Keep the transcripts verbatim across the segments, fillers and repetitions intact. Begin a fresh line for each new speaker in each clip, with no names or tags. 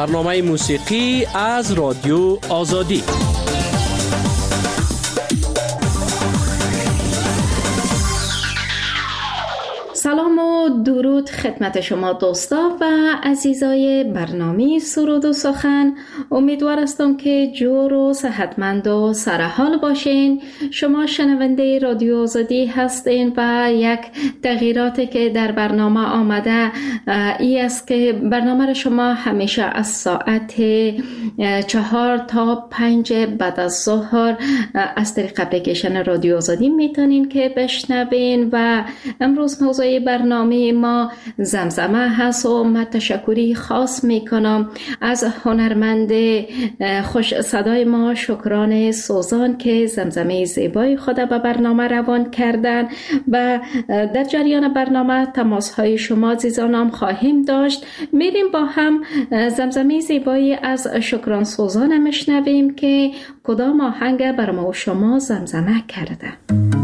برنامه موسیقی از رادیو آزادی.
سلام و درود خدمت شما دوستا و عزیزای برنامه سرود و سخن. امیدوار هستم که جور و صحتمند و سرحال باشین. شما شنونده رادیو آزادی هستین و یک تغییراتی که در برنامه آمده ای است که برنامه را شما همیشه از ساعت چهار تا پنج بعد از ظهر از طریق اپلیکیشن رادیو آزادی میتونین که بشنوین و امروز موضوع برنامه ما زمزمه هست و من تشکری خاص میکنم از هنرمند خوش صدای ما شکران سوزان که زمزمه زیبای خود به برنامه روان کردن و در جریان برنامه تماس های شما عزیزانم خواهیم داشت. میریم با هم زمزمه زیبایی از شکران سوزان میشنویم که کدام آهنگ بر ما و شما زمزمه کرده.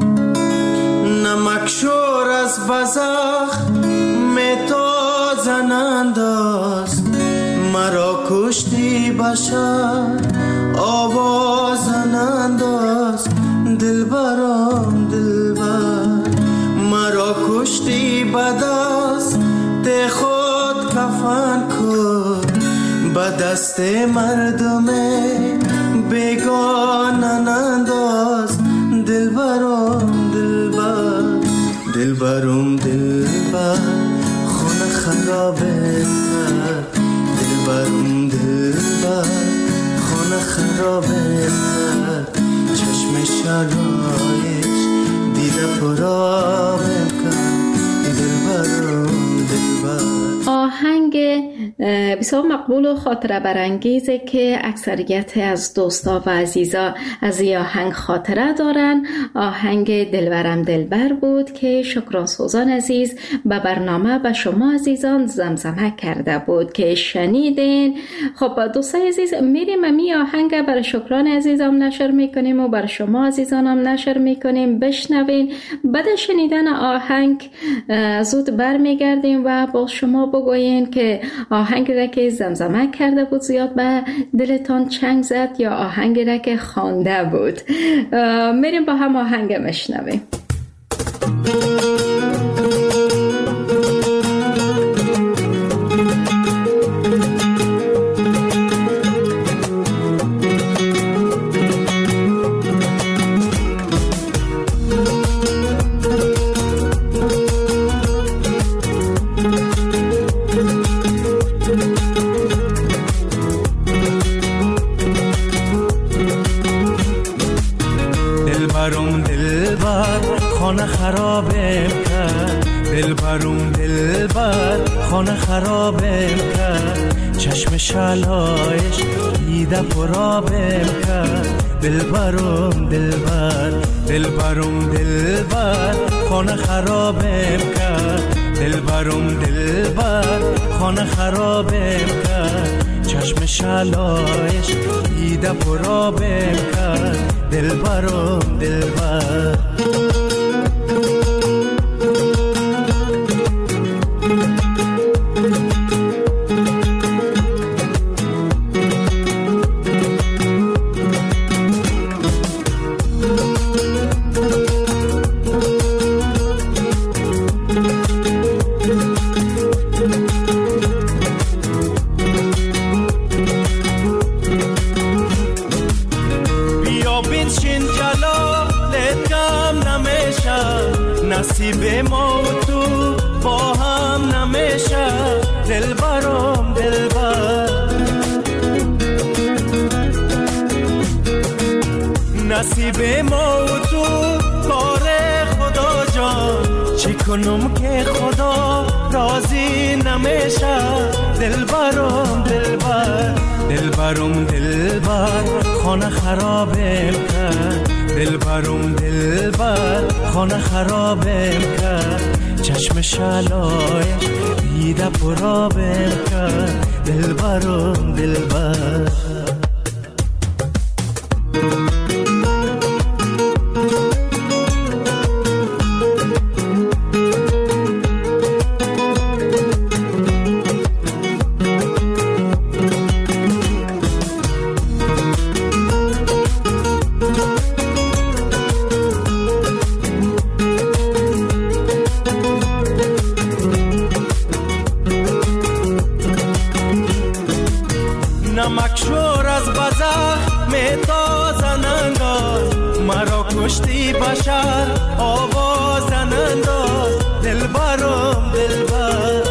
نمک شور از بزخ میتازن انداز، مرا کشتی بشر آوازن انداز. دلبرم دلبر مرا کشتی بدست، ته خود کفن کن به دست مردم بیگانن انداز. دلبرم دلبر دلبرم دلبر خونه خرابه کرد. دلبرم دلبر خونه خرابه کرد. چشم شلایش دیده پرابه کرد. دلبرم دلبر.
آهنگ بسیار مقبول و خاطره برانگیزه که اکثریت از دوستا و عزیزا از این آهنگ خاطره دارن. آهنگ دلبرم دلبر بود که شکران سوزان عزیز به برنامه به شما عزیزان زمزمه کرده بود که شنیدین. خب دوستای عزیز، میریم امی آهنگ برای شکران عزیزم نشر میکنیم و برای شما عزیزانم نشر میکنیم. بشنوین. بعد شنیدن آهنگ زود برمیگردیم و با شما بگوین که آهنگ را که زمزمه کرده بود زیاد به دلتان چنگ زد یا آهنگ را که خوانده بود. میریم با هم آهنگ مشنویم.
خرابم کرد. دلبرم دلبر خانه خرابم کرد. چشم شلایش دیده پرابم کرد. دلبرم دلبر دلبرم دلبر خانه خرابم کرد. دلبرم دلبر خانه خرابم کرد. چشم شلایش دیده پرابم کرد. دلبرم دلبر. نصیب ما و تو با هم نمیشه. دلبرم دلبر نصیب ما و تو کار خدا جان. چی کنم که خدا راضی نمیشه. دلبرم دلبر دلبرم دلبر خانه خرابم کرد. دلبرم دلبر خانه خرابم کرد. چشم شلایش دیده پرابم کرد. دلبرم دلبر. کشتی بشر آواز انداز دلبرم دلبر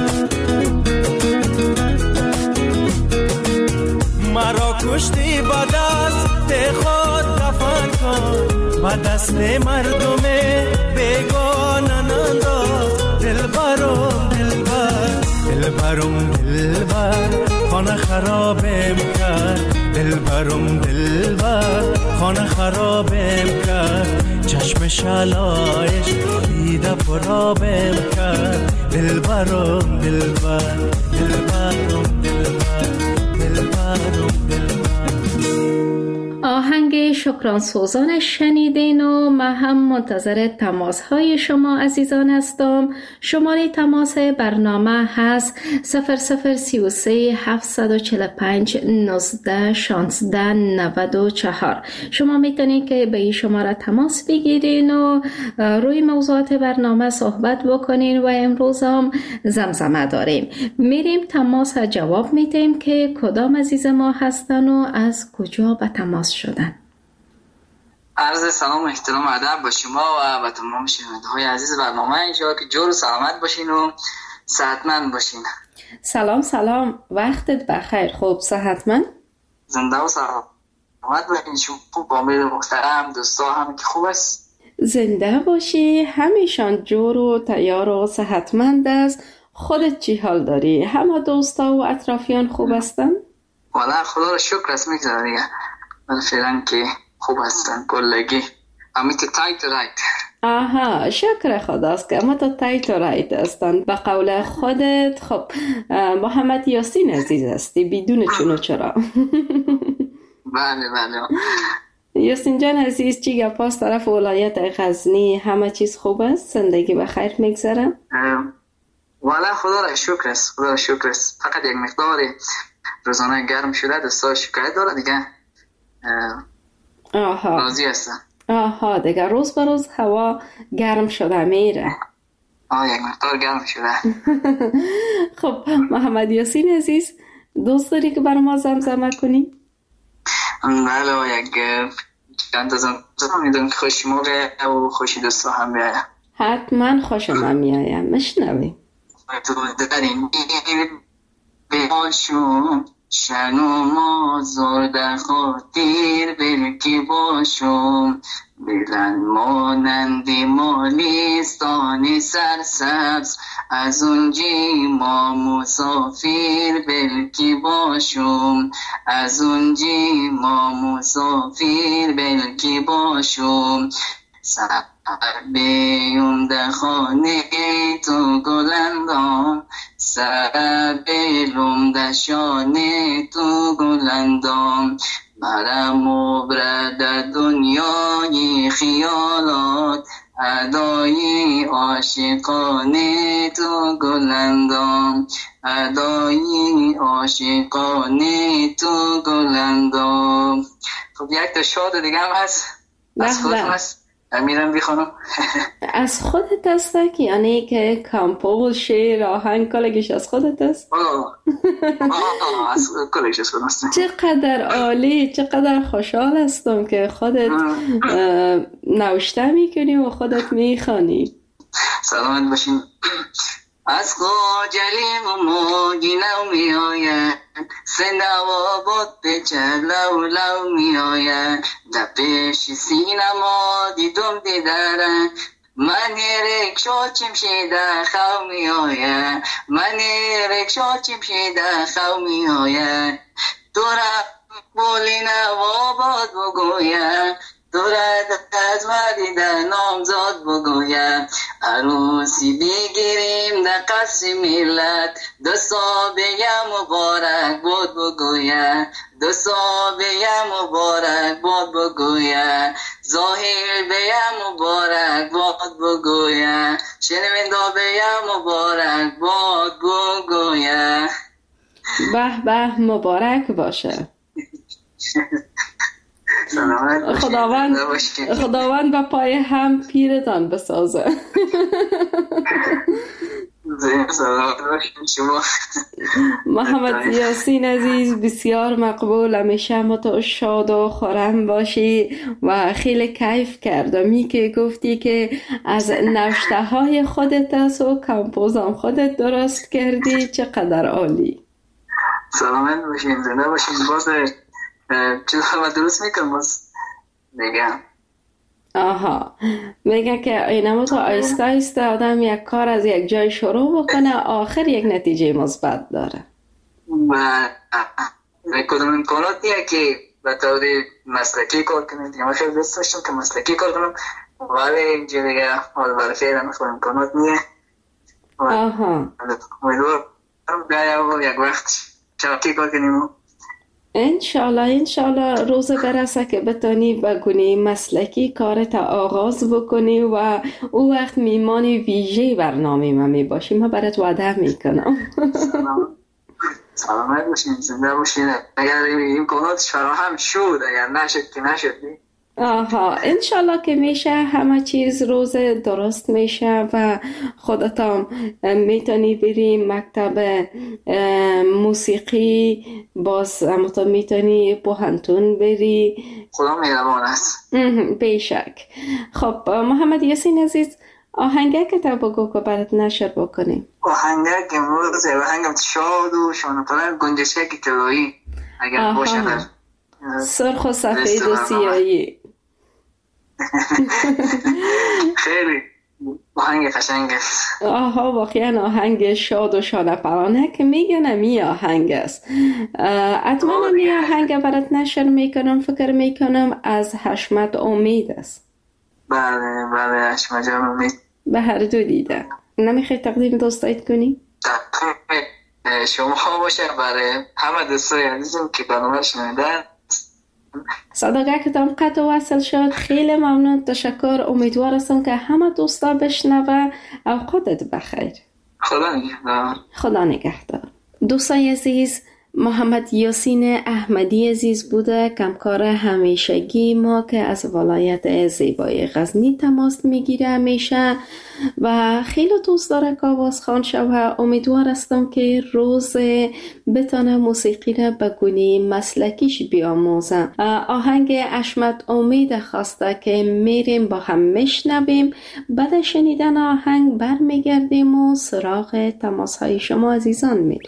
مرا کشتی با دست خود دفن کن با دست مردم بیگانه انداز دلبرم دلبر دلبرم دلبر خانه خرابم کرد دلبرم دلبر خانه خرابم کرد چشم شلایش دیده پرابم کرد دلبرم دلبر دلبرم دلبر دلبرم دلبر.
آهنگ شکران سوزان شنیدین و من هم منتظر تماس های شما عزیزان هستم. شماره تماس برنامه هست صفر صفر سی و سه هفتصد و چهل و پنج نوزده شانزده نود و چهار. شما میتونید که به این شماره تماس بگیرین و روی موضوعات برنامه صحبت بکنین و امروز هم زمزمه داریم. میریم تماس جواب میدیم که کدام عزیز ما هستن و از کجا به تماس شدن.
عرض سلام و احترام ادب با شما و با تمام شنونده‌های عزیز برنامه. انشاءالله که جور و سلامت باشین و صحتمند باشین.
سلام سلام، وقتت بخیر. خوب صحتمند؟
زنده و سلامت باشین. شما خوب با امید محترم دوستا هم که خوب است؟
زنده باشی، همیشان جور و تیار و صحتمند است. خودت چی حال داری؟ همه دوستا و اطرافیان خوب هستن؟
والا خدا رو شکر است میگذاره دیگه. من فعلا که خوب هستن کلگی. امیت تایت و رایت.
آها، شکر خداست که اما تا تایت و رایت هستن. به قول خودت خب محمد یاسین عزیز هستی بدون چون چرا.
بله بله.
یاسین جان عزیز چی گپاست طرف ولایت غزنی؟ همه چیز خوب است؟ زندگی بخیر میگذره؟
والا خدا را شکر است، خدا را شکر است. فقط یک مقدار روزانه گرم شده، دستا شکایت داره دیگه.
آها
راضی هستن.
آها دیگه روز به روز هوا گرم شده میره.
آه یک مقدار گرم شده.
خب محمد یاسین عزیز دوست داری که برای ما زمزمه کنی؟
بله یک چند تا زمزمه میدونم که خوش موقع و خوشی دوستا هم بیایم.
حتما خوشم هم میایم. مشنویم.
تو داریم باشم شنو مازار خاطر بلکی باشم بلند مانند مالستان سرسبز از اونجی ما مسافر بلکی باشم از اونجی ما مسافر بلکی باشم سر بیوم در خانه تو گلندام سر بیلوم در شانه تو گلندام برم و برد دنیای خیالات ادای عاشقانه تو گلندام ادای عاشقانه تو گلندام. خب یک تا شاد دیگه هم هست از خودم هست میرم بخونم.
از خودت هست که یعنی که کامپوز شعر آهنگ کلگیش از خودت هست؟
آه آه از کلگیش از خودم هست.
چقدر عالی، چقدر خوشحال هستم که خودت نوشته میکنی و خودت میخوانی.
سلامت باشین. از خجلی و موگی نو می آید سنوا بود بچه لو لو می آید در پیش سینما دیدم دیدارن من رکشا چمشیده خو می آید من رکشا چمشیده خو می آید تو را بولی نوا بود بگوید تو را از مردیده نامزاد بگویم عروسی بگیریم در قصر ملت دو سابه مبارک بود بگویم دو سابه مبارک بود بگویم ظاهر به مبارک بود بگویم شنوندا به مبارک بود بگویم.
به به مبارک باشه. خداوند خداوند با پای هم پیرتان بسازه.
شما
محمد یاسین عزیز بسیار مقبول، همیشه ما تو شاد و خرم باشی و خیلی کیف کردم می که گفتی که از نوشته های خودت است و کمپوزم خودت درست کردی. چقدر عالی.
سلامت باشین، زنده باشین. باز چیز همه درست میکنم باز میگم.
آها، میگه که اینما تو آیسته آیسته آدم یک کار از یک جای شروع بکنه آخر یک نتیجه مثبت داره.
و کدوم امکاناتیه که به طور مسلکی کار کنیم دیگه. من خیلی دوست داشتم که مسلکی کار کنم ولی اینجا دیگه حال برای فعلا خود امکانات نیه.
آها،
امیدوارم بیایم یک وقت شبکی کار کنیم.
انشالله انشالله روز برسه که بتانی بگونی مسلکی کارت آغاز بکنی و او وقت میمان ویژه برنامه ما می باشی. ما برات وعده میکنم.
سلامت باشین، زنده باشین. اگر امکاناتش فراهم شد، اگر نشد که نشد.
آها، انشالله که میشه، همه چیز روز درست میشه و خودتم میتونی بری مکتب موسیقی، باز همونطور میتونی پوهنتون بری.
خدا مهربان است.
بیشک. خب محمد یاسین عزیز، آهنگه که تا بگو که برات نشر بکنیم.
آهنگه که امروز آهنگم شاد و شانه پرند گنجشک طلایی اگر باشه در
سرخ و سفید و سیاهی.
خیلی آهنگ قشنگ است.
آها، واقعا آهنگ شاد و شانه پرانه که میگن می آهنگ است. اتمنى می آهنگ برات نشر میکنم. فکر میکنم از حشمت امید است.
بله بله، حشمت جان امید.
به هر دو دیده. نمیخوای تقدیم دوستایت کنی؟
شما باشه برای همه دوستای عزیزم که برنامه شنیدن.
صداقه که تام قطع و وصل شد. خیلی ممنون، تشکر. امیدوار هستم که همه دوستا بشنوه. اوقاتت بخیر.
خدا نگهدار.
خدا نگهدار. دوستای عزیز، محمد یاسین احمدی عزیز بوده، کمکار همیشگی ما که از ولایت زیبای غزنی تماس میگیره همیشه و خیلی دوست داره که آوازخوان شوه. امیدوار هستم که روز بتانه موسیقی را به گونه مسلکیش بیاموزه. آهنگ حشمت امید خواسته که میریم با هم میشنویم. بعد شنیدن آهنگ برمیگردیم و سراغ تماس های شما عزیزان میریم.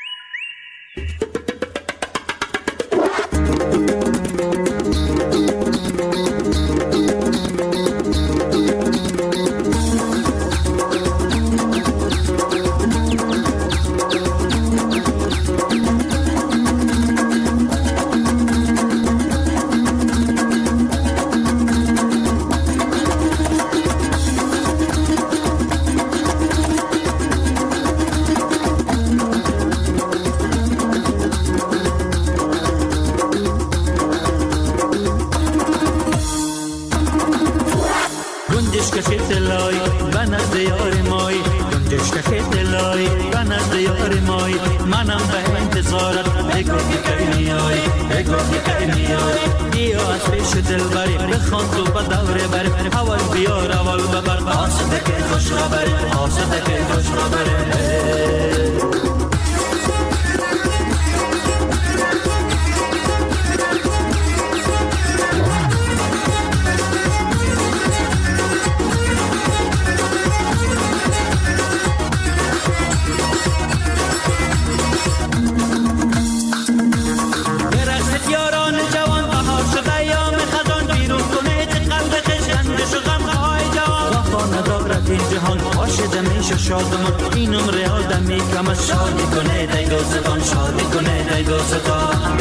شادمان این عمر آدمی کم از شادی کنه دی دوستان شادی کنه دی دوستان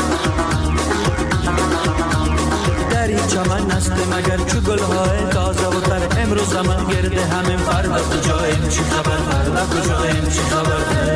در این چمن است مگر چو گلهای تازه و تر امروز من گرده همین فردا کجایم چی خبر فردا کجایم چی خبر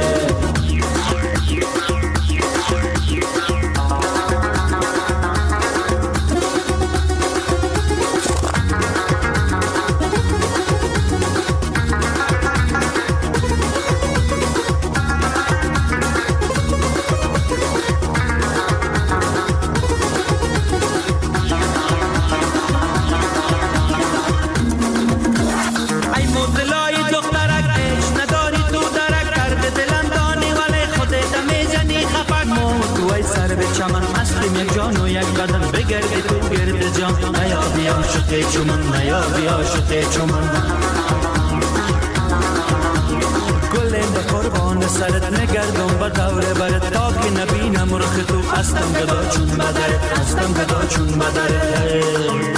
نداری تو نیا بیا شقه چمن نیا بیا شقه چمن گلیم به قربان سرت نگردم با دور برت تا که نبینم رخ تو هستم گدا چون بدرت هستم گدا چون بدرت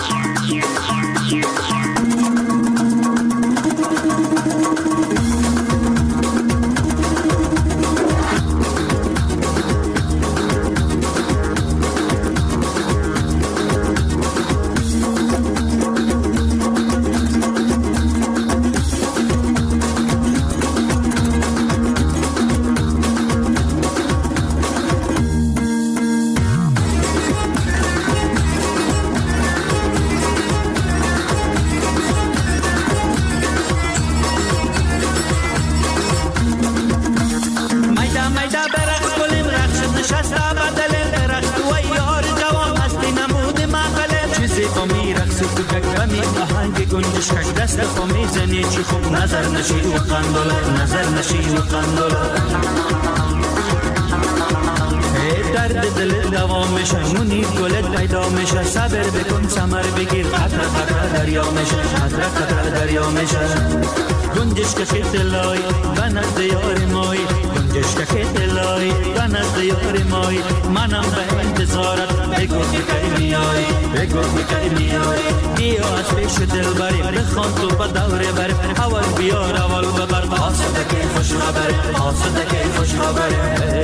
دست خو میزنی چی خوب نظر نشی و قندوله نظر نشی و قندوله درد دل دوام میشه منیر گلت پیدا میشه صبر بکن ثمر بگیر قطره قطره دریا میشه قطره قطره دریا میشه گنجش که دلای و نزد یار مای گنجش که دلای و نزد یار مای منم به انتظارت بگو بکی میای بگو بکی میای بیا از پیش دل بری بخوان تو با دوره بری اول بیار اول ببر حاسده که خوش خبره حاسده که خوش خبره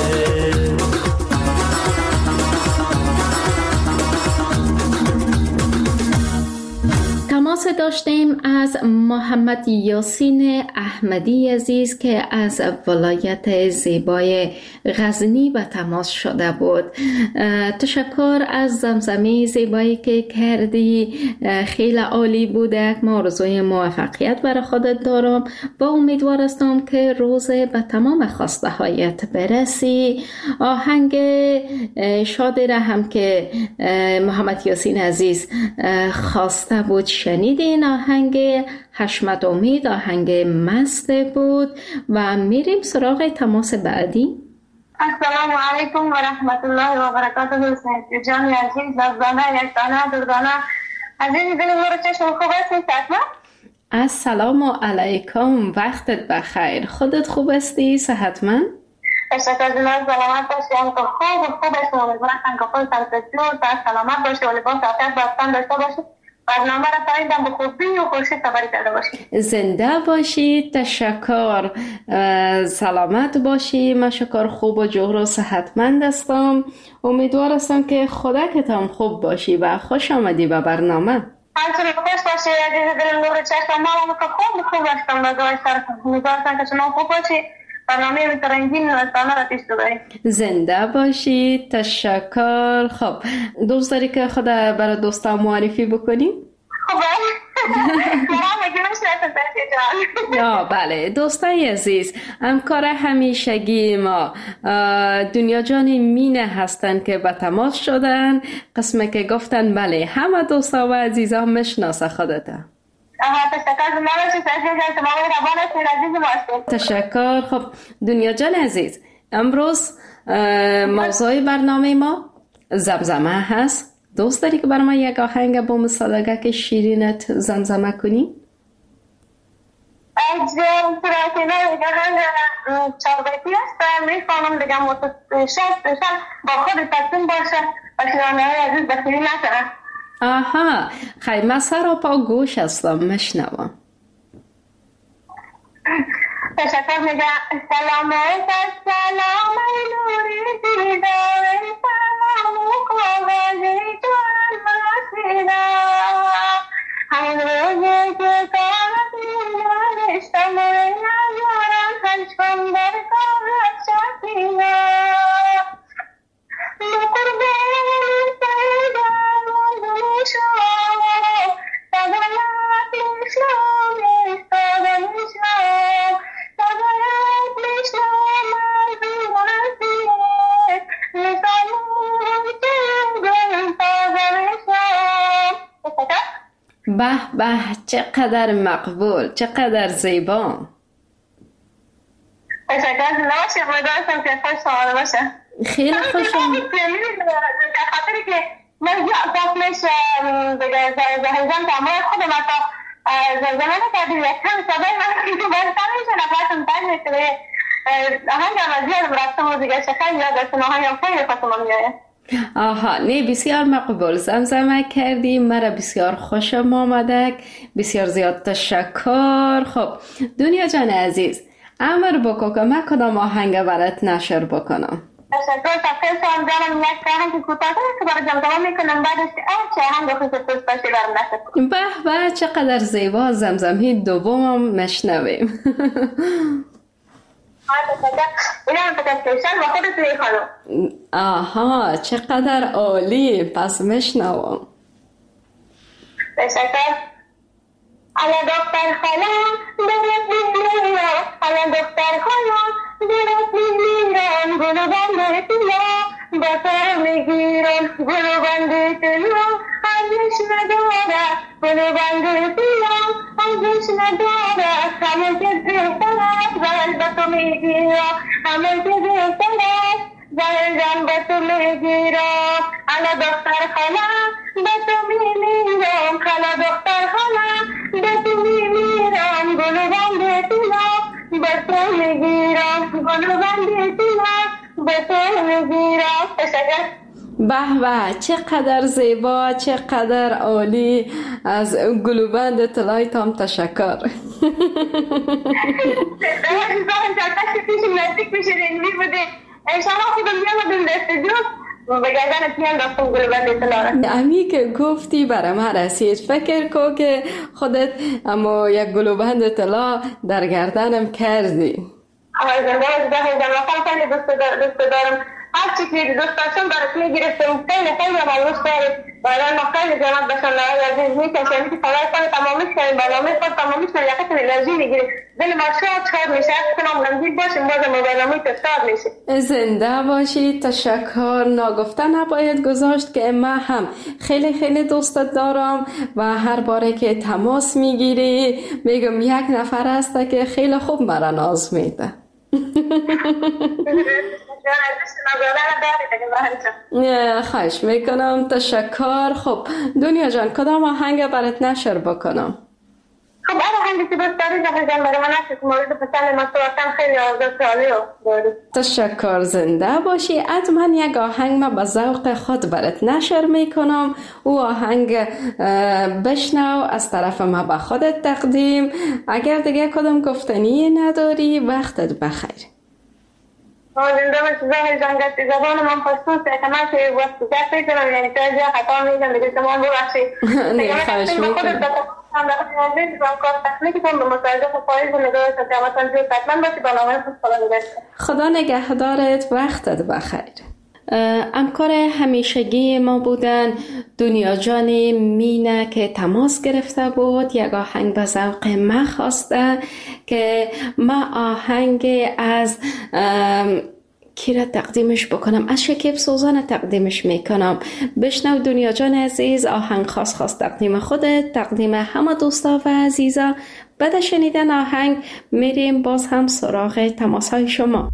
تماس داشتیم از محمد یاسین احمدی عزیز که از ولایت زیبای غزنی به تماس شده بود. تشکر از زمزمه زیبایی که کردی، خیلی عالی بوده. ما آرزوی موفقیت برای خودت دارم و امیدوار هستم که روز به تمام خواسته هایت برسی. آهنگ شادی را هم که محمد یاسین عزیز خواسته بود شنیدین. آهنگ حشمت امید آهنگ مست بود و میریم سراغ تماس بعدی.
السلام علیکم و رحمت الله و برکاته. جان عزیز لبزانه یک دانه دردانه عزیز دل نور چشم خوب هستی صحتمند؟
السلام علیکم، وقتت بخیر. خودت خوب هستی؟ صحتمند؟
تشکر جناب، سلامت باشی. هم که خوب خوب هستی. امیدوارم که خود سرتجور تا سلامت باشی و لباس عافیت بستن داشته باشی. برنامه را پاییدم به خوبی و خوشی خبری کرده باشی.
زنده باشی. تشکر. سلامت باشی. من شکر خوب و جور و صحتمند هستم. امیدوار هستم که خودت هم خوب باشی و خوش آمدی به برنامه.
همچنین خوش باشی عزیز دل نور چشم. ما هم که خوب خوب هستم و دعای سرتون. امیدوار هستم که شما خوب باشی. برنامه میترنگین نوستانه را پیش ببرید.
زنده باشید. تشکر. خب دوست داری که خود برای دوستا معرفی بکنیم؟
خب
یا بله دوستای عزیز، همکار همیشگی ما دنیا جان مینه هستن که به تماس شدن. قسمه که گفتن بله همه دوستا و عزیزا میشناسه خودتا. تشکر. خب دنیا جان عزیز، امروز موضوع برنامه ما زمزمه هست. دوست داری که برای ما یک آهنگ با مسالگه که شیرینت زمزمه کنی؟
از پراکنه آهنگ چاربیتی هست میخوانم دیگه متشد با خود تصمیم باشه و شیرانه های عزیز بخیری نکنه.
آها خیلی من سر و پا گوش هستم مشنوم.
تشکر. میگه سلام سلام نوری دیدار سلام کاغذی جان مسیدا همون روزی که کاغذی نوشتم نیارم هشکم در کاغذ شکینا بقربان سیدم و دوشم تغییرات اسلام استادم اسلام تغییرات اسلام عزیزی نسانم تنگم تازم اسلام.
به به چقدر مقبول، چقدر زیبا.
تشکر. نباشی امیدوارم که خوش شماره باشه.
خیلی خوشم.
خاطری که مرجع قسمش زهیزان تمام خودم تا زمان کردیم یک کم سبای من که برسان میشه نفرتون تنگ میشه آهنگ هم زیاد برستم و دیگه شخص یاد دستم آهنگ هم خیلی خواستم میایه.
آها نه بسیار مقبول زمزمه کردی مرا بسیار خوشم آمدک بسیار زیاد تشکر. خب دنیا جان عزیز امر بکو که من کدام آهنگ برات نشر بکنم.
تشکر تفکر سوام جانم یک آهنگ کوتاه که برای جمع میکنم بعدش که هر چه آهنگ خود دوست داشتی برام نشر.
به به چقدر زیبا زمزمه دومم مشنویم. آها چقدر عالی پس میشنوم.
تشکر. الا دختر خالم درت میمیرم الا دختر خالم درت میمیرم گلو بنده تلا با سر میگیرم گلو بنده تلا ارزش ندارد گلو بنده تلا ارزش ندارد همه که بهتر است زهر به تو میگیرم همه که بهتر است زهر جان به تو میگیرم الا دختر خالم به تو میمیرم الا دختر خالم به تو میمیرم گلو بنده تلا به تو میگیرم گلو بنده تلا به تو میگیرم. تشکر.
به به چقدر زیبا چقدر عالی از گلوبند طلای تام تشکر. امی که گفتی برای من رسید فکر کو که خودت اما یک گلوبند طلا در گردنم کردی. هر چی که دوست داشتم برات میگرفتم خیلی خیلی مالوش دارید برای ما خیلی جناب بشن عزیز میکشم که خواهی کنی تمامیش کنیم برنامه خود تمامیش کنیم یقیتون انرژی میگیریم دل ما شاد شاد میشه کنم نمزید باشیم بازم برنامه تو شاد میشه. زنده باشی. تشکر. ناگفته نباید گذاشت که من هم خیلی خیلی دوستت دارم و هر باره که تماس میگیری میگم یک نفر هسته که خیلی خوب مرا ناز میده. نه خواهش میکنم. تشکر. خب دنیا جان کدام آهنگ برات نشر بکنم؟
خب هر آهنگی که دوست داری جان برای من نشر که مورد پسند من تو خیلی آزاد عالی داری. تشکر. زنده باشی. حتما یک آهنگ ما به ذوق خود برات نشر میکنم. او آهنگ بشنو از طرف ما به خودت تقدیم. اگر دیگه کدام گفتنی نداری وقتت بخیر. زنده باشی زهر جان گفتی زبان من پشتوسه که من که وقت گفتی کنم یعنی تا جا خطا میگم دیگه شما ببخشید.
نه خواهش میکنم. خدا نگهدارت. وقتت بخیر. همکار همیشگی ما بودن دنیا جان مینه که تماس گرفته بود یک آهنگ به ذوق ما خواسته که ما آهنگ از کی را تقدیمش بکنم از شکیب سوزان تقدیمش میکنم. بشنو دنیا جان عزیز آهنگ خاص خاص تقدیم خودت تقدیم همه دوستا و عزیزا. بعد شنیدن آهنگ میریم باز هم سراغ تماس های شما.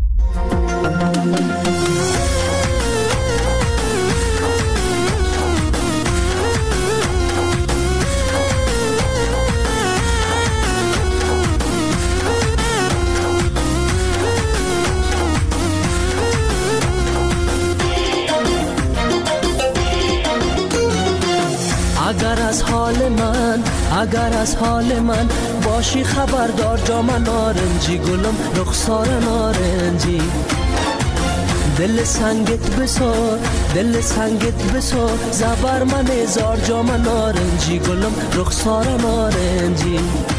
اگر از حال من اگر از حال من باشی خبردار جام نارنجی گلم رخسار نارنجی دل سنگت بسار دل سنگت بسار زبر من هزار جام نارنجی گلم رخسار نارنجی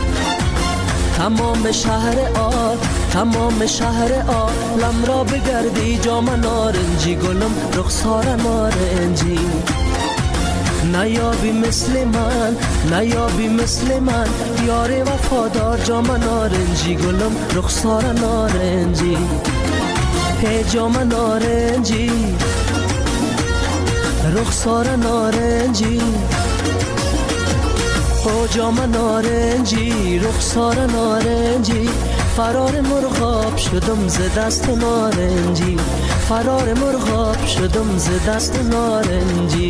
تمام شهر آل تمام شهر عالم را بگردی جام نارنجی گلم رخسار نارنجی نیابی مثل من نیابی مثل من یار وفادار جام نارنجی گلم رخسار نارنجی هی جام نارنجی رخسار نارنجی او جام نارنجی رخسار نارنجی
فرار مرغاب شدم ز دست نارنجی، فرار مرغاب شدم ز دست نارنجی.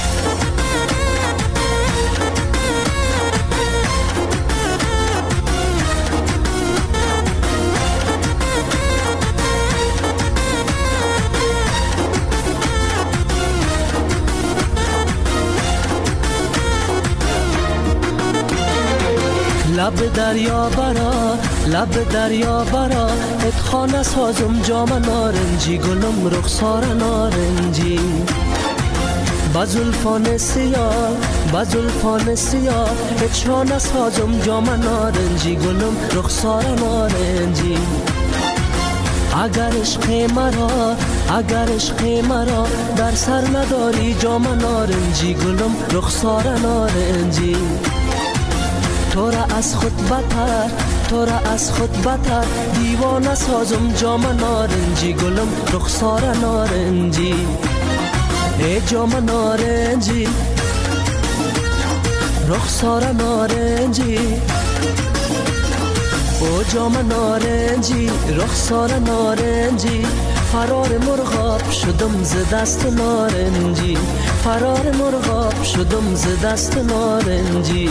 لب دریا برا، لب دریا برا، ات خانه سازم جام نارنجی، گلم رخسار نارنجی. با زلفان سیاه، با زلفان سیاه، ات شانه سازم جام نارنجی، گلم رخسار نارنجی. اگر عشق مرا، اگر عشق مرا در سر نداری جام نارنجی، گلم رخسار نارنجی. تو را از خود بتر، تو را از خود بتر، دیوانه سازم جام نارنجی، گلم رخسار نارنجی. ای جام نارنجی، رخسار نارنجی، او جام نارنجی، رخسار نارنجی. فرار مرغاب شدم ز دست نارنجی، فرار مرغاب شدم ز دست نارنجی.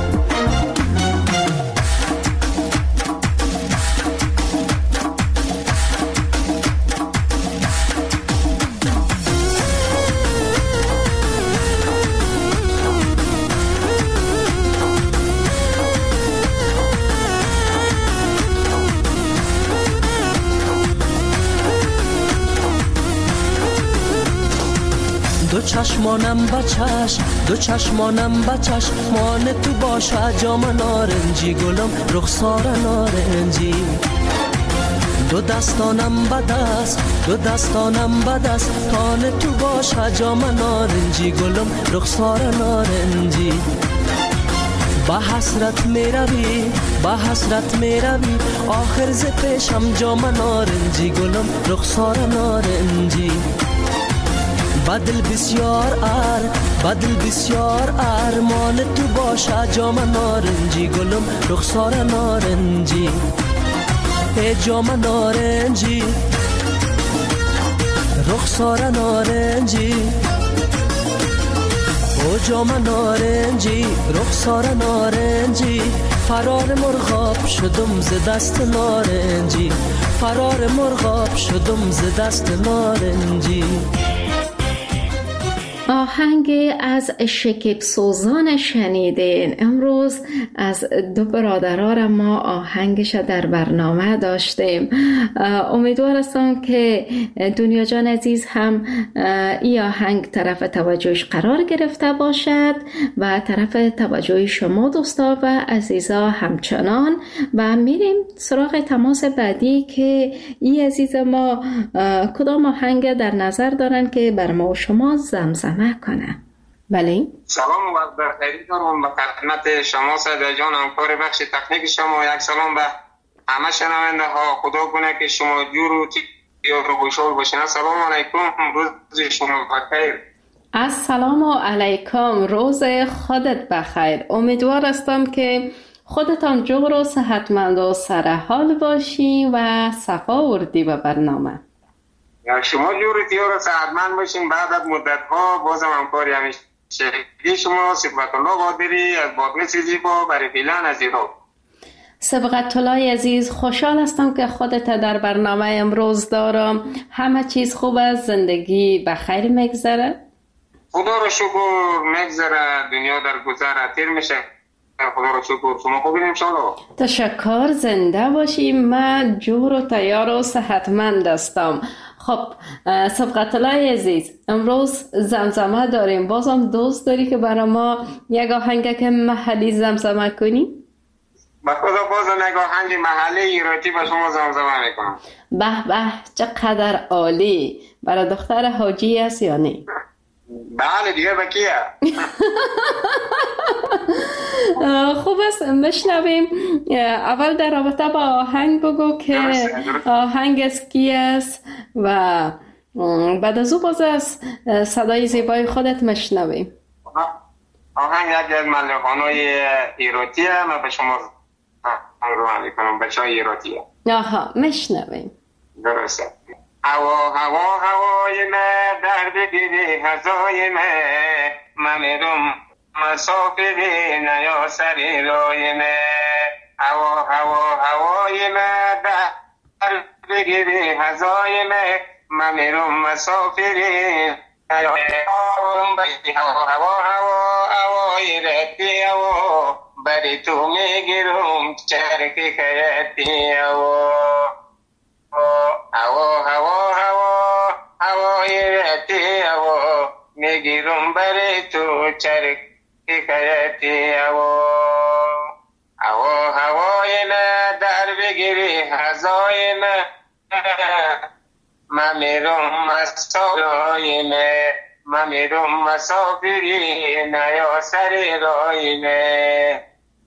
دو چشمانم بچش، دو چشمانم بچش، مان تو باشه جام نارنجی، گلم رخسار نارنجی. دو دستانم بدست، دو دستانم بدست، تان تو باشه جام نارنجی، گلم رخسار نارنجی. با حسرت می روی، با حسرت می روی، آخر ز پیشم جام نارنجی، گلم رخسار نارنجی. بدل بسیار ار، بدل بسیار ارمان تو باشه جام نارنجی، گلم رخسار نارنجی. ای جام نارنجی، رخسار نارنجی، او جام نارنجی، رخسار نارنجی. فرار مرغاب شدم ز دست نارنجی، فرار مرغاب شدم ز دست نارنجی.
آهنگ از شکیب سوزان شنیدین. امروز از دو برادران ما آهنگش در برنامه داشتیم. امیدوار هستم که دنیا جان عزیز هم این آهنگ طرف توجهش قرار گرفته باشد و طرف توجه شما دوستا و عزیزا همچنان. و میریم سراغ تماس بعدی که این عزیز ما کدام آهنگ در نظر دارن که بر ما و شما زمزمه کنه. بله.
سلام و بخیر دارم به خدمت شما صدا جان، همکار بخش تکنیک شما. یک سلام به همه شنونده ها. خدا کنه که شما جور و تیار و خوشحال باشین. السلام علیکم، روز شما بخیر.
السلام علیکم، روز خودت بخیر. امیدوار هستم که خودتان جور و صحتمند و سرحال باشی و صفا وردی به برنامه.
شما جور تیار و صحتمند باشین. بعد از مدت ها بازم همکاری همیشه شما صفت الله قادری از بادغیس زیبا برای فیلن از ایران.
سبقت الله عزیز، خوشحال هستم که خودت در برنامه امروز دارم. همه چیز خوب است؟ زندگی بخیر میگذره؟
خدا رو شکر میگذره، دنیا در گذر تیر میشه. خدا رو شکر. شما خوبین انشالله؟
تشکر، زنده باشی. من جور و تیار و صحتمند هستم. خب سبقت الله عزیز، امروز زمزمه داریم. بازم دوست داری که برای ما یک آهنگ که محلی زمزمه کنی؟
با خدا بازم یک آهنگ محلی ایراتی با شما زمزمه میکنم.
به به، چقدر عالی. برای دختر حاجی است یا نه؟
بله دیگه با کیه؟
خوب است بشنویم. اول در رابطه با آهنگ بگو که آهنگ از کی است و بعد از او باز از صدای زیبای خودت مشنویم.
آهنگ یکی از ملحن‌های ایراتی است. من به شما رو میکنم بچه های ایراتی.
آها مشنویم.
درسته. هوا هوا هوای من در بگیری هزای من من میرم مسافری نیا سری رای من هوا هوا هوای من در بگیری هزای من من میرم مسافری نیا هوا هوا هوا هوای رتی هوا بری تو میگیرم چرکی خیتی هوا هوا هوا هوا هوای رتی هوا میگیرم بری تو چرکی خیتی هوا هوا هوای نه در بگیری هزای نه من میرم مسافری نه من میرم مسافری نه یا سری رای نه.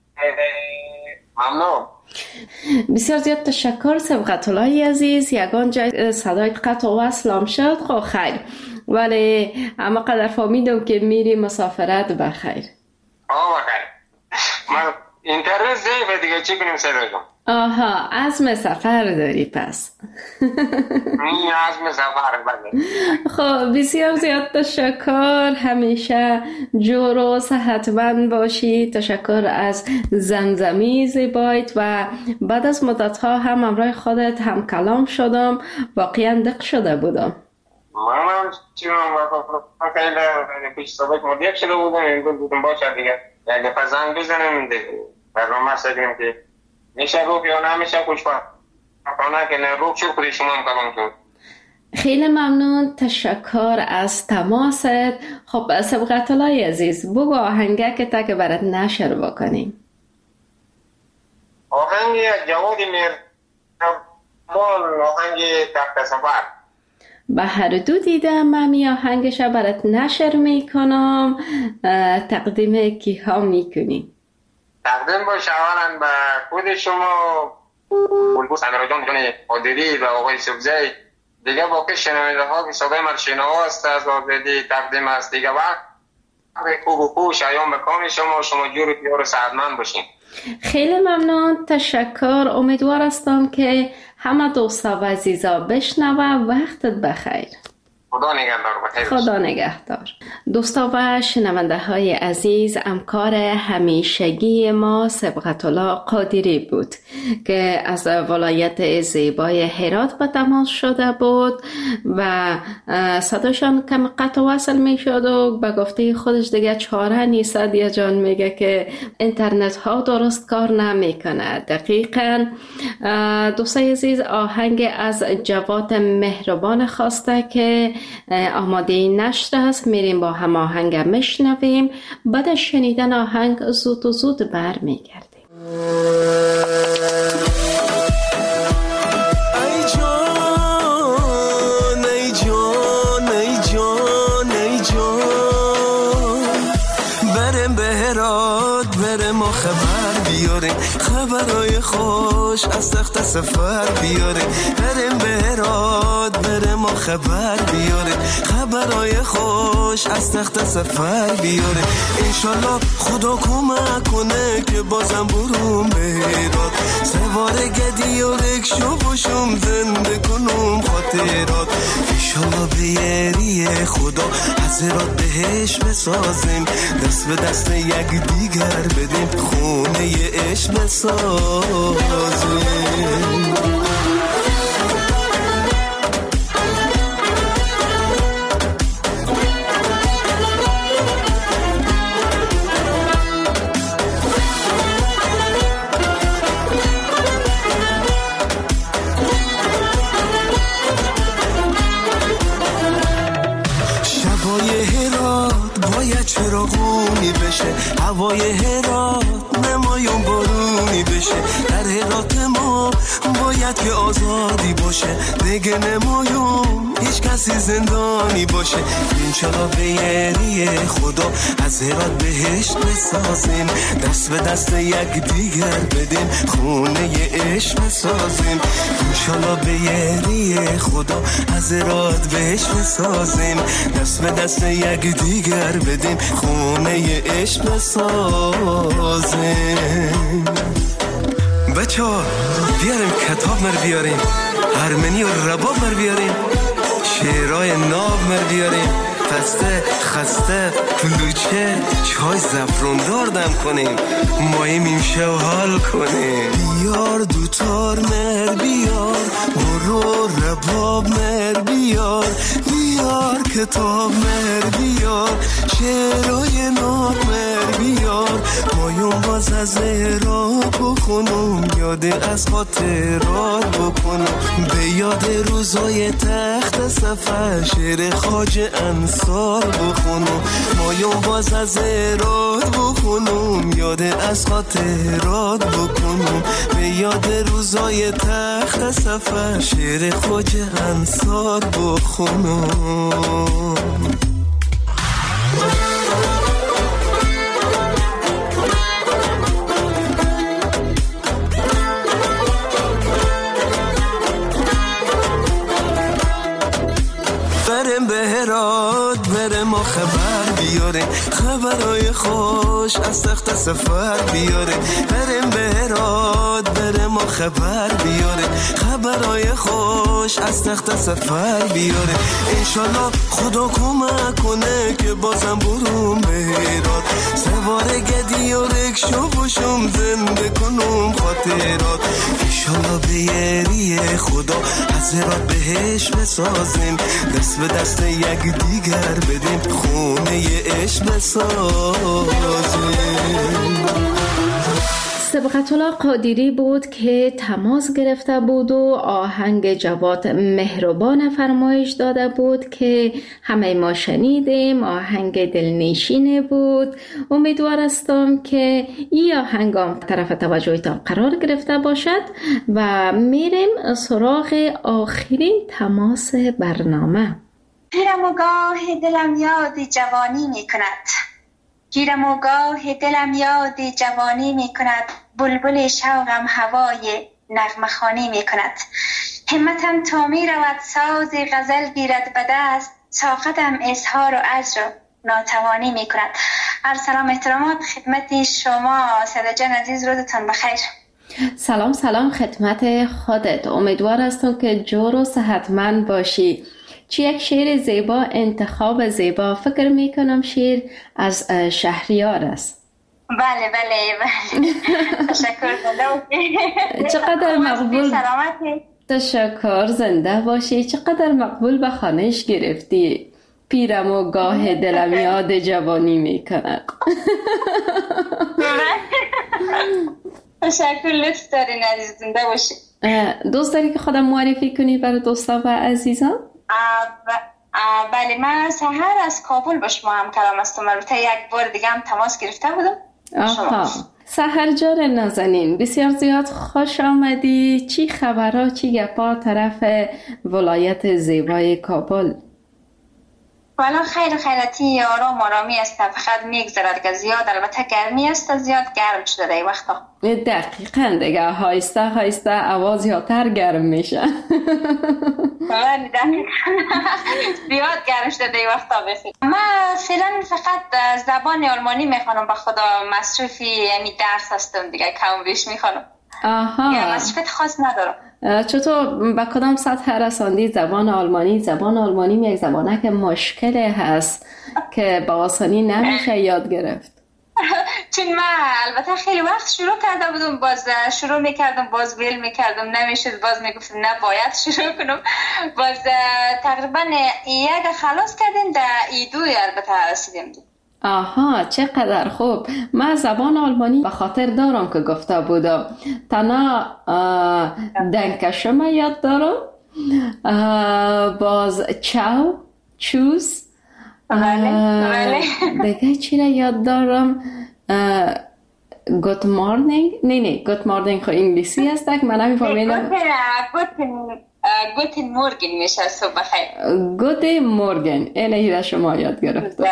ممنون.
بسیار زیاد تشکر سبقت الله عزیز. یگان جای صدایت قطع و وصلم شد. خب خیر، ولی اما قدر فهمیدم که میری مسافرت بخیر.
آه بخیر. من اینترنت ضعیفه دیگه، چی کنیم صدا جان؟
آها، عزم سفر داری پس.
این عزم سفر بله.
خب بسیار زیاد تشکر، همیشه جور و صحتمند باشی. تشکر از زمزمی زیبایت و بعد از مدت ها هم همراه خودت هم کلام شدم، واقعا دق شده بودم.
منم چیزم واقعا خیلی پیش سابق مدیق شده بودم، این بودم باشه دیگه یک دفعه زنگ بزنم برنامه سدیم که میشه روک یا نمیشه خوش کنم کنه که نه روک شد خودی شما هم کلام شد.
خیلی ممنون، تشکر از تماست. خب سبقت الله عزیز، بگو آهنگه تا که برات نشر بکنیم.
آهنگ جوادی میر مال آهنگ تخت سفر
به هر دو دیدم. من می آهنگش برات نشر میکنم. تقدیم کی ها میکنی؟
تقدیم باشه اولا به خود شما بلبل سمیرا جان جان عادلی و آقای سبزی، دیگه باقی شنونده ها که صدای من شنواست از آزادی تقدیم است دیگه. وقت خوب و خوب شایان بکام شما شما جور پیار سعدمند باشین.
خیلی ممنون، تشکر. امیدوار هستم که همه دوستا و عزیزا بشنوه. وقتت بخیر.
خدا نگهدار. بخیر.
خدا نگهدار. دوستا و شنونده های عزیز، همکار همیشگی ما سبقت الله قادری بود که از ولایت زیبای هرات به تماس شده بود و صداشان کم قطع وصل می شد و به گفته خودش دیگه چاره نیست. دیا جان میگه که اینترنت ها درست کار نمی کنه. دقیقاً دوستای عزیز، آهنگ از جواد مهربان خواسته که آماده نشر است. میریم با هم آهنگ میشنویم. بعد از شنیدن آهنگ زود و زود بر میگردیم.
ای جان ای جان ای جان ای جان، برم به هرات برم و خبر بیاریم، خبرای خوش از تخت سفر بیاریم. برم به هرات برم و خبر بیاره، خبرای خوش از تخت سفر بیاره. انشالله خدا کمک کنه که بازم برم به هرات، سوار گدی و رکشو باشم زنده کنم خاطرات. انشالله به یری خدا از هرات بهش بسازیم، دست به دست یک دیگر بدیم، خونه ی عشق بسازیم. چراغونی بشه، هوای هرات نمایون بارونی بشه. در هرات ما باید که آزادی باشه، دیگه نمایون هیچ کسی زندانی باشه. انشالله به یری خدا از هرات بهشت بسازیم، دست به دست یک دیگر بدیم، خونه ی عشق بسازیم. انشالله به یری خدا از هرات بهشت بسازیم، دست به دست یک دیگر بدیم، خونه ی عشق بسازیم. بچه ها بیاریم کتاب مر بیاریم، هرمنی و رباب مر بیاریم، شعرهای ناب مر بیاریم، پسته خسته کلوچه چای زفروندار دم کنیم، ماییم این شو حال کنیم. بیار دوتار مر بیار، برو رباب مر بیار، بیار کتاب مر بیار، شعرهای ناب مر بیار، ماییم باز از را بخونم، یاد از خاطرات بکنم، به یاد روزای تخت سفر شعر خواجه انصار بخونم، ماییم باز از راد بخونم، یاد از خاطرات بکنم، به یاد روزای تخت سفر شعر خواجه انصار بخونم. برم به هرات برم و خبر بیاریم، خبرهای خوش از تخت سفر بیاریم، برم به هرات برم و خبر بیاریم، خبرهای خوش از تخت سفر بیاریم. انشالله خدا کمک کنه که بازم بروم به هرات، سوار گدی و رکشو باشم زنده کنم خاطرات. انشالله به یری خدا از هرات بهش بسازیم، دست به دست یک دیگر بدیم، خونه عشق بسازیم.
سبقت الله قادری بود که تماس گرفته بود و آهنگ جواد مهربان فرمایش داده بود که همه ما شنیدیم. آهنگ دلنشینه بود. امیدوار هستم که این آهنگ هم طرف توجهتان قرار گرفته باشد و میریم سراغ آخرین تماس برنامه.
گیرم و گاه دلم یاد جوانی می کند، گیرم و گاه دلم یاد جوانی می کند، بلبل شوقم هوای نغمه خوانی می کند. همتم تا می رود ساز غزل گیرد به دست، طاقتم اظهار و عجز ناتوانی می کند. عرض سلام احترامات خدمت شما ساده جان عزیز، روزتان بخیر.
سلام سلام خدمت خودت. امیدوار هستم که جور و صحتمند باشی. چی یک شعر زیبا، انتخاب زیبا. فکر می کنم شعر از شهریار است.
بله بله بله. تشکر.
چقدر مقبول.
سلامتی.
تشکر، زنده باشی. چقدر مقبول به خانش گرفتی. پیرم و گاه دلم یاد جوانی می کند.
تشکر، لطف دارین عزیز، زنده باشی.
دوست داری که خودم معرفی کنی برای دوستا و عزیزان؟
بله، من سحر از کابل با شما هم کلام هستم. البته یک بار دیگه هم تماس گرفته بودم.
آها، سحر جان نازنین، بسیار زیاد خوش آمدی. چی خبرها، چی گپا طرف ولایت زیبای کابل؟
والا خیر خیرتی، آرام آرامی است، فقط میگذرد که زیاد البته گرمی است، زیاد گرم شده در این وقتا.
دقیقاً دیگه هایسته هایسته آواز یاتر گرم میشه.
بله دقیقاً زیاد گرم شده در این وقتا. بخیر من فعلا فقط زبان آلمانی میخوانم، به خدا مصروفی یعنی درس هستم دیگه، کم بیش میخوانم.
آها،
یا مصروفیت خاص ندارم.
چطور به کدام سطح رساندی زبان آلمانی؟ زبان آلمانی یک زبانه که مشکل هست که با آسانی نمیشه یاد گرفت.
چون من البته خیلی وقت شروع کرده بودم، باز شروع میکردم باز ویل میکردم نمیشد، باز میگفتم نه باید شروع کنم، باز تقریبا یک خلاص کردیم در ایدوی البته رسیدیم.
آها، چقدر خوب. من زبان آلمانی به خاطر دارم که گفته بودم. تنها دنکشم یاد دارم، باز چاو، چوز،
بله
دیگه چی را یاد دارم؟ گوت مارنینگ. نه نه گوت مارنینگ خو انگلیسی هست که من نمیفهمیدم.
گوتن مورگن میشه صبح بخیر.
گوتن مورگن اینه را شما یاد گرفتم.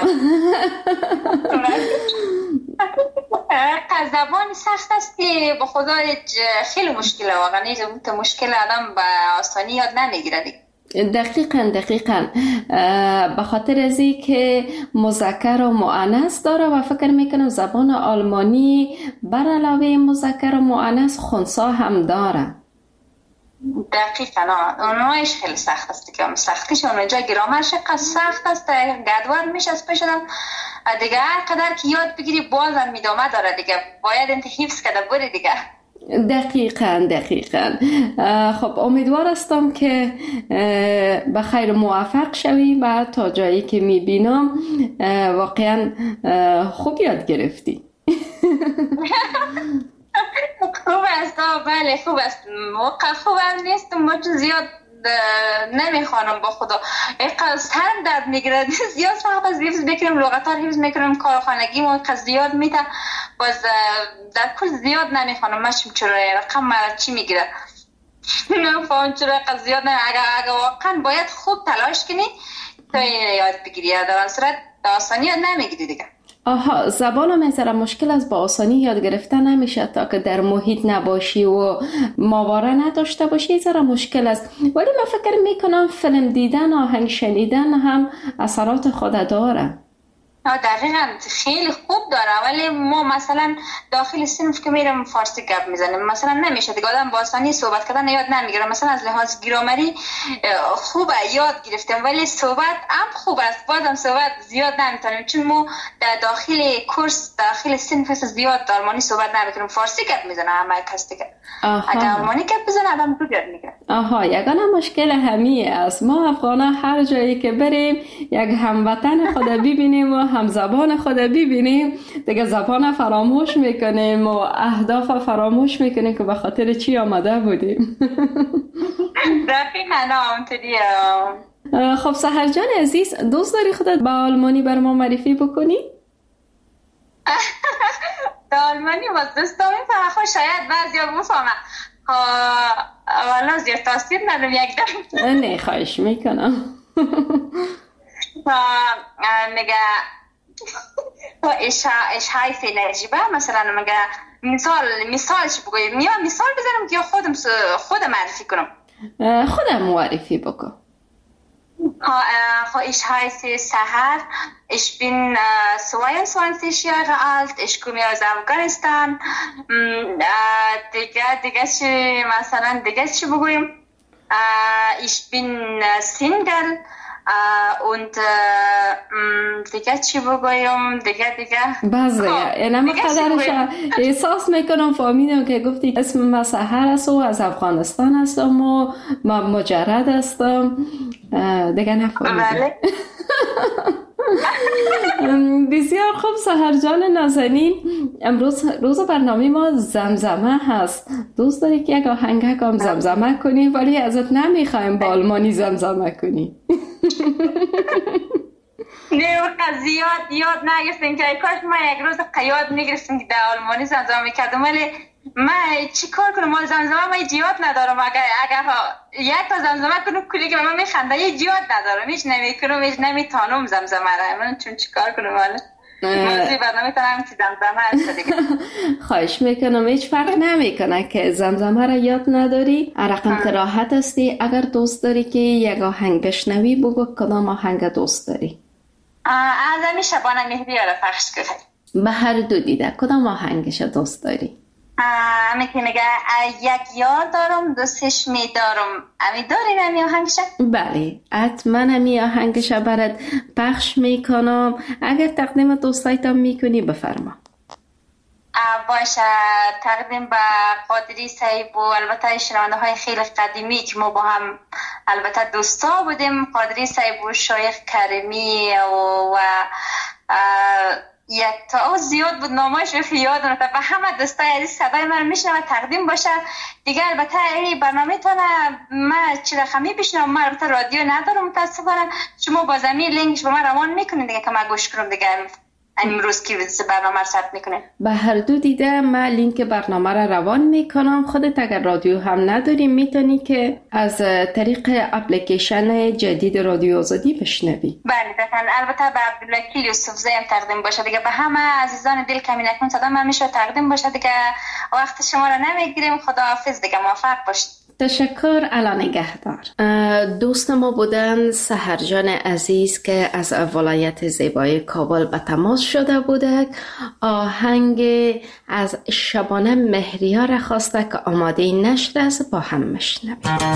زبان سخت است که به خدا خیلی مشکله، واقعا مشکل آدم به آسانی یاد نمیگیره دیگه.
دقیقاً دقیقاً به خاطر از این که مذکر و مؤنث داره و فکر میکنم زبان آلمانی بر علاوه مذکر و مؤنث خنثی هم داره.
دقیقاً اونایش خیلی سخت است که سختیش اونجا گرامرش قد سخت است، گدوار میشه از پیشدم دیگه. هر قدر که یاد بگیری بازم میدامه داره دیگه، باید انت حفظ کرده بری دیگه.
دقیقاً دقیقاً. خب امیدوار هستم که به خیر موفق شوی و تا جایی که میبینم واقعاً خوب یاد گرفتی.
خوب است، بله خوب است. موقع خوبم نیست، ما چون زیاد نمیخوانم با خدا، اینقدر سرم درد میگیره زیاد وقت از حفظ بکنم، لغت‌ها رو حفظ میکنم، کارخانگی ما اینقدر زیاد میده، باز در کل زیاد نمیخوانم. ماشم چرا رقم مرا چی میگیره نفهم چرا اینقدر زیاد نه. اگر, اگر واقعا باید خوب تلاش کنی تا یاد بگیری، در آن صورت آسانی یاد نمیگیری دیگه.
آها، زبان هم میذاره مشکل از با آسانی یاد گرفتن نمیشه تا که در محیط نباشی و ماوره نداشته باشی، ذره مشکل است. ولی من فکر میکنم فیلم دیدن، آهنگ شنیدن هم اثرات خود داره.
دقیقاً خیلی خوب داره، ولی ما مثلا داخل صنف که میرم فارسی گپ میزنیم مثلا نمیشه دیگه، آدم با آسانی صحبت کردن یاد نمیگیره. مثلا از لحاظ گرامری خوبه یاد گرفتم، ولی صحبت هم خوب است، بازم صحبت زیاد نمیتونیم چون ما در داخل کورس داخل صنف زیاد آلمانی صحبت نمیکنیم، فارسی گپ میزنه همه کس دیگه. اگه آلمانی گپ بزنه آدم خوب یاد میگیره.
آها، یگانه مشکل همیه است. ما افغانا هر جایی که بریم یک هموطن خود ببینیم و هم زبان خود ببینیم دیگه زبان فراموش میکنیم و اهداف فراموش میکنیم که به خاطر چی آمده بودیم.
دقیقاً همونطوریه.
خب سحر جان عزیز، دوست داری خودت با آلمانی بر ما معرفی بکنی؟
با آلمانی با دوستان میفهمم، خب شاید بعضیا بفهمم، والا زیاد تاثیر ندارم یک دم.
نه خواهش میکنم.
میگه ايش ايش هاي في العجيبه مثلا مگه مثال مثالش بگویم یا مثال بزنم که خودم خودم معرفی کنم؟
خودم معرفی بکن.
ها ich heiße Sahar, ich bin zweiundzwanzig Jahre alt, ich komme aus Afghanistan. دیگه دیگه چی مثلا دیگه چی بگویم؟ ich bin Single und دیگه چی بگویم دیگه دیگه
بس دیگه یعنی من قدرش احساس میکنم فهمیدم که گفتی اسم من سحر است و از افغانستان هستم و من مجرد هستم دیگه نفهمیدم. بسیار خوب سحر جان نازنین، امروز روز برنامه ما زمزمه هست. دوست داری که یک آهنگ هم زمزمه کنی ولی ازت نمیخوایم با آلمانی زمزمه کنی.
نه وقت زیاد یاد نگرفتیم که کاش ما یک روز قیاد میگرفتیم که در آلمانی زمزمه میکردم، ولی من چی کار کنم؟ ما زمزمه ما ایجاد ندارم. اگر اگر یک تا زمزمه کنم کلی که من میخنده ایجاد ندارم، هیچ نمیکنم، هیچ نمیتونم زمزمه را. من چون چی کار کنم؟ ولی موضوع برنامه تنم که زمزمه هست دیگه.
خواهش میکنم، هیچ فرق نمیکنه که زمزمه را یاد نداری، رقم راحت هستی. اگر دوست داری که یک آهنگ بشنوی بگو کدام آهنگ دوست داری؟
از همی شبانه مهدی را پخش کنی؟
به هر دو دیده کدام آهنگش دوست داری؟
امی که میگه یک یار دارم دوستش میدارم، امی داری نمی آهنگش؟
بله حتما امی آهنگش برات پخش میکنم. اگر تقدیم دوستایتم میکنی بفرما.
باشه، تقدیم به قادری صاحب و البته شنونده های خیلی قدیمی که ما با هم البته دوستا بودیم، قادری صاحب و شایخ کریمی و, و یک تا زیاد بود نامش رو یاد نمیاد. به همه دوستای عزیز صدای من میشنوه تقدیم باشه دیگه. البته این برنامه تونه من چی رقمی بشنوم، من البته رادیو ندارم متاسفانه، شما با زمین لینکش با من روان میکنین دیگه که من گوش کنم دیگه. امروز که برنامه رو ثبت میکنه
به هر دو دیده من لینک برنامه را روان میکنم. خودت اگر رادیو هم نداری میتونی که از طریق اپلیکیشن جدید رادیو آزادی بشنوی.
بله بفرمایید. البته به عبدالوکیل یوسفزی هم تقدیم باشه دیگه. به همه عزیزان دل کمی نکن صدا من میشه تقدیم باشه دیگه. وقت شما را نمیگیریم. خداحافظ دیگه، موفق باشید.
تشکر. الا نگهدار. دوست ما بودن سحرجان عزیز که از ولایت زیبای کابل به تماس شده بوده. آهنگ از شبانه مهریار خواسته که آماده نشده است، با هم مشنویم.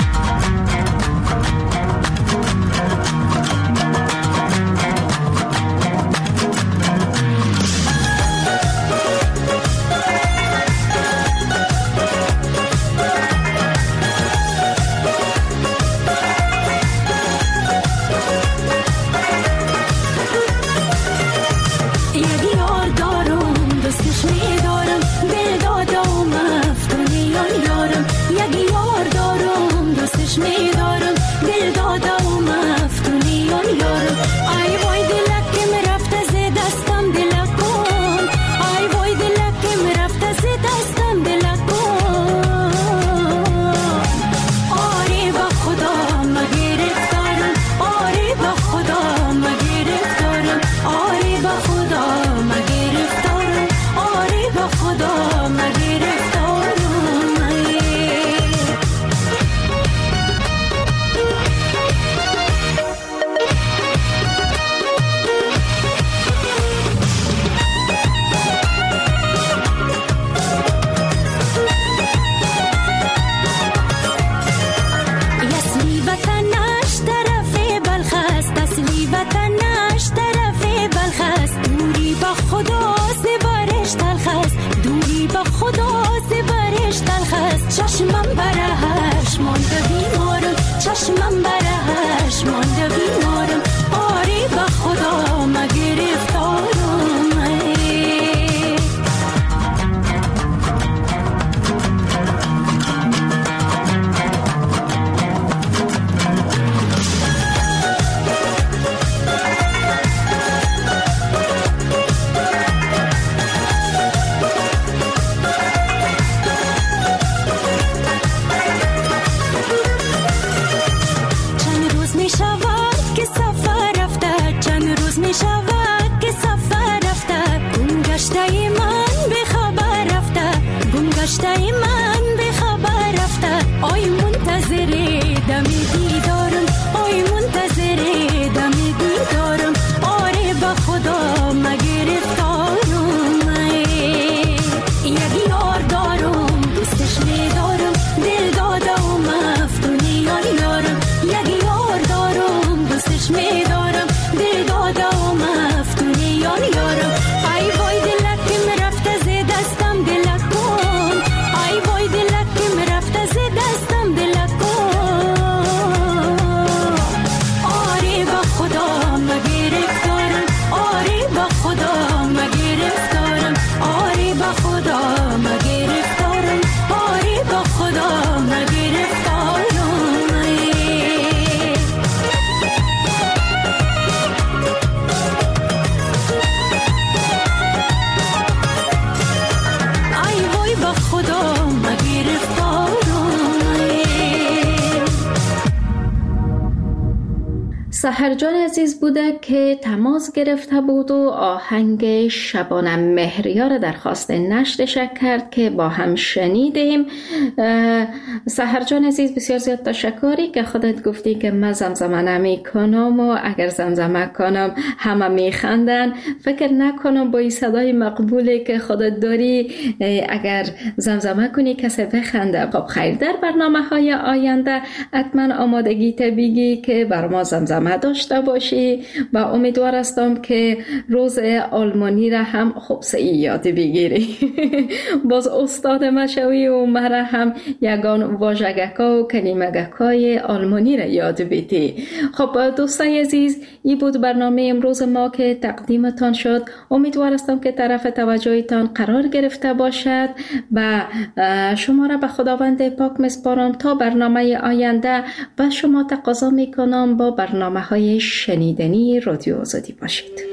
سحرجان عزیز بوده که تماس گرفته بود و آهنگ شبانه مهریار درخواست نشرش کرد که با هم شنیدیم. سحرجان عزیز بسیار زیاد تشکری که خودت گفتی که من زمزمه نمی کنم و اگر زمزمه کنم همه می خندن. فکر نکنم با این صدای مقبولی که خودت داری اگر زمزمه کنی کسی بخنده. خب خیر، در برنامه های آینده حتما آمادگی بگی که بر ما زمزمه داشته باشی و امیدوار هستم که روز آلمانی را هم خوب سی یاد بگیری. باز استاد مشوی و مرا هم یگان واژگکا و کلمگکای آلمانی را یاد بیتی. خب دوستای عزیز، این بود برنامه امروز ما که تقدیمتان شد. امیدوار هستم که طرف توجهتان قرار گرفته باشد و شما را به خداوند پاک میسپارم تا برنامه آینده و شما تقاضا میکنم با برنامه های شنیدنی رادیو آزادی باشید.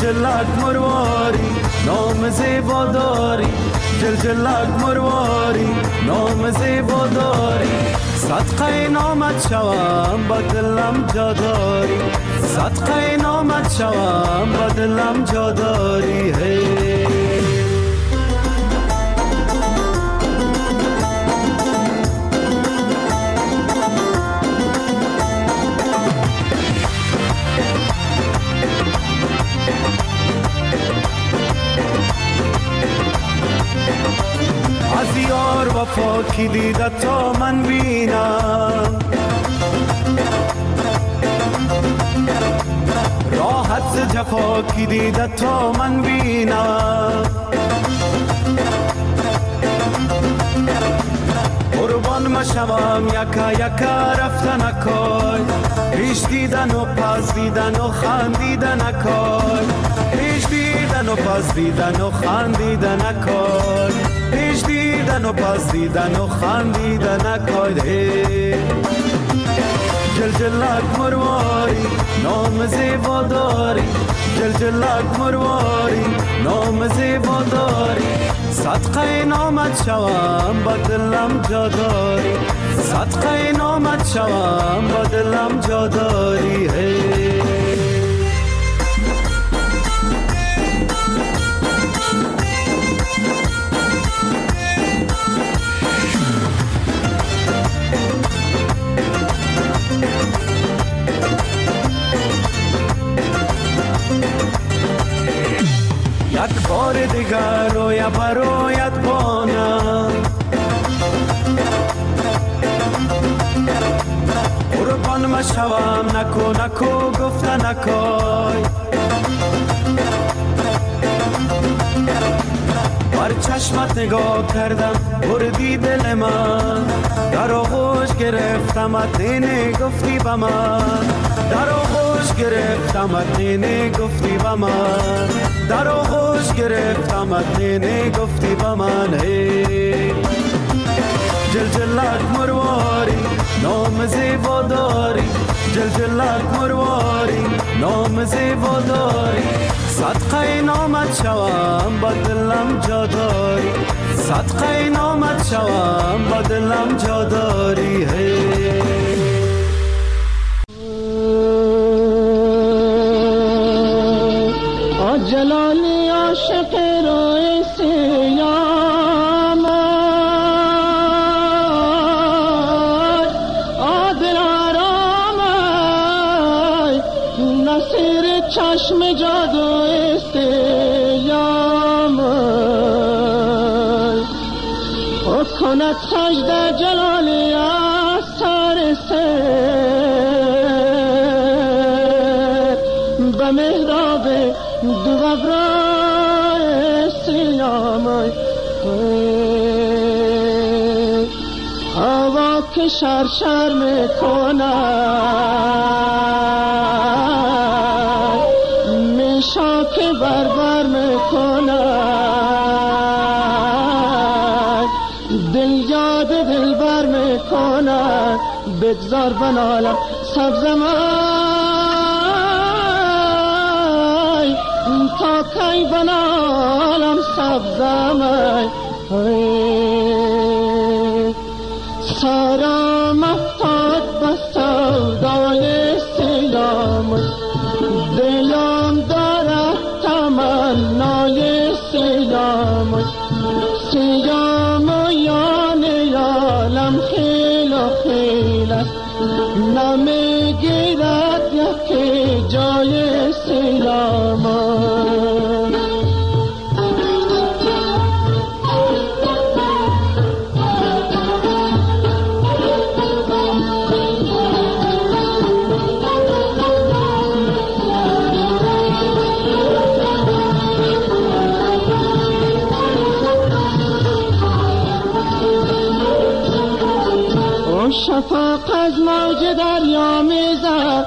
جلجلک مرواری نام زیبا داری، جلجلک مرواری نام زیبا داری، صدقه نامت شوم با دلم جا داری، صدقه نامت شوم با دلم جا داری. از یار وفا کی دیده تا من بینم، راحت ز جفا کی دیده تا من بینم، قربان مشوم یکا یکا رفتن اکای، پیش دیدن و پس دیدن و خندیدن اکای، پیش دیدن و پس دیدن و خندیدن اکای، پیش دیدن و پس دیدن و خندیدن اکای. جلجلک مرواری نام زیبا داری، جلجلک مرواری نام زیبا داری، صدقه نامت شوم با دلم جا داری، صدقه نامت شوم با دلم جا داری. یک بار دیگر روی برایت بانم، قربان مشوم نکو نکو گفته نکای، بر چشمت نگاه کردم بردی دل من، در آغوش گرفتمت اینه گفتی با من، در آغوش گرفتمت اینه گفتی با من، در آغوش گرفتمت اینه گفتی با من. جلجلک مرواری نام زیبا داری، جلجلک مرواری نام زیبا داری، صدقه نامت شوم با دلم جا داری، صدقه نامت شوم با دلم جا داری.
جلالی عاشق روی سیام، عادل آرام، نصیر چشم جادو سیام، او کند سجده جلالی سر سر به محراب دو ابرار سیام، هوا که شرشر میکند، میشا که بربر میکند، دل یاد دل بر میکند، بگذار بنالم سبزمای تا کی بنالم سبزمای. سارا مفتاد بسودای سیام، دلم دارد تمنای سیام، سیام یان یالم خیل و خیل است، نمیگیرد یکی جای سیام. شفاق از موج دریا میزد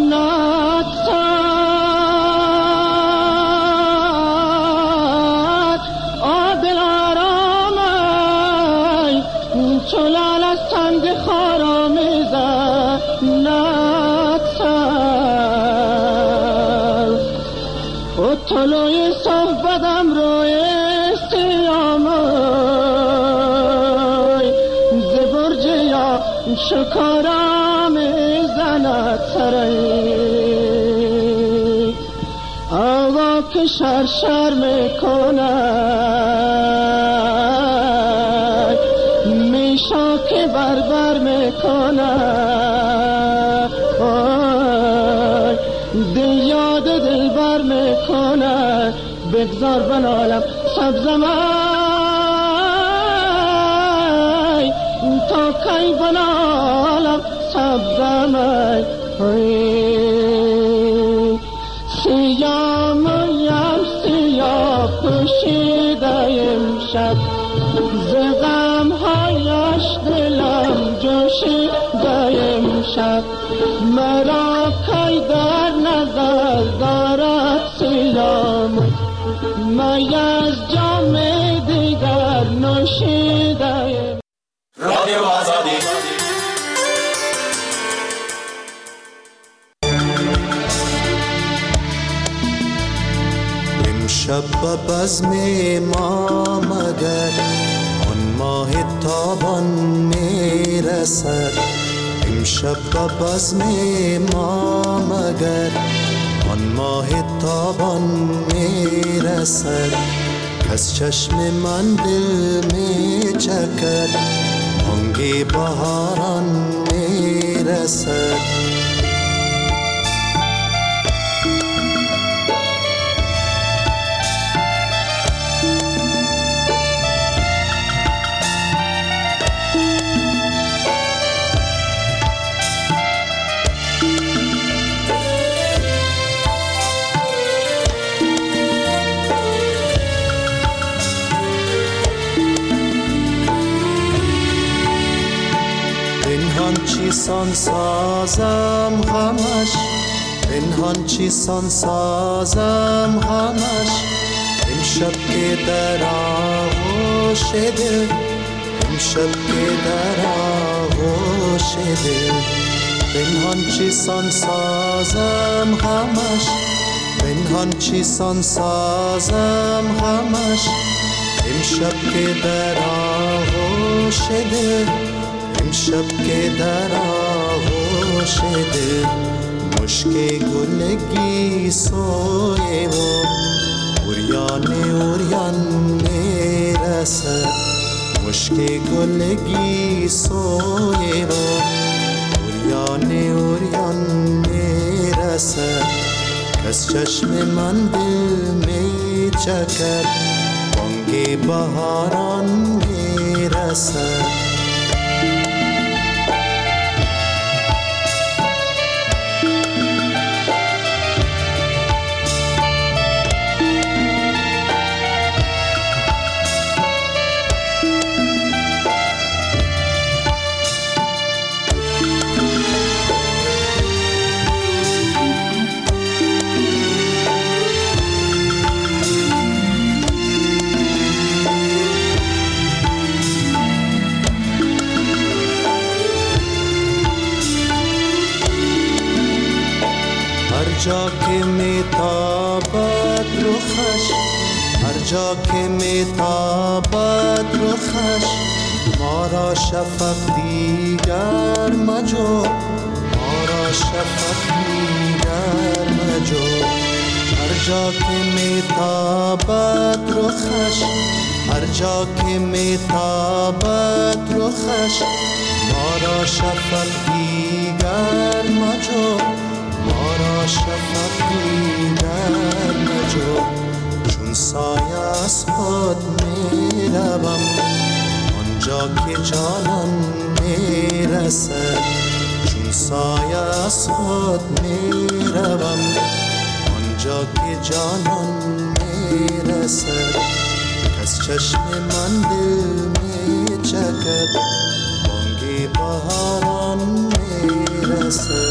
نتسد، عادل آرامای چلال از تنگ خارا میزد نتسد، او تو
شکارا میزند سرایی آوا که شرشر میکند میشا که بربر میکند دل یاد دل بر میکند بگذار بنالم سبزمای تا کی بنالم سبزمای سیاه مویم سیاه پوشیده امشب ز غم هایش دلم جوشیده امشب مرا کی در نظر دارد سیاه می از جام دیگر نوشیده
رادیو آزادی
امشب به بزم ما مگر آن ماه تابان میرسد امشب به بزم ما مگر آن ماه تابان میرسد کس چشم من دل میچکد بانگ بهاران میرسد چیسان سازم همش پنهان چیسان سازم همش امشب که در آغوش دل امشب که در آغوش دل پنهان چیسان سازم همش پنهان چیسان سازم همش امشب که در آغوش دل امشب که در آغوش دل مشک گلگی سوی و اوریان اوریان میرسد مشک گلگی سوی و اوریان اوریان میرسد کس چشم من دل میچکد بانگ بهاران میرسد جا که میتابد رخش هر جا که میتابد رخش ما را شفق دیگر مجو ما را شفق دیگر مجو هر جا که میتابد رخش هر جا که میتابد رخش ما را شفق دیگر مجو ما را شفق دیگر مجو چون سایه از خود می روم آنجا که جانان می رسد چون سایه از خود می روم آنجا که جانان می رسد کس چشم من دل می چکد بانگ بهاران می رسد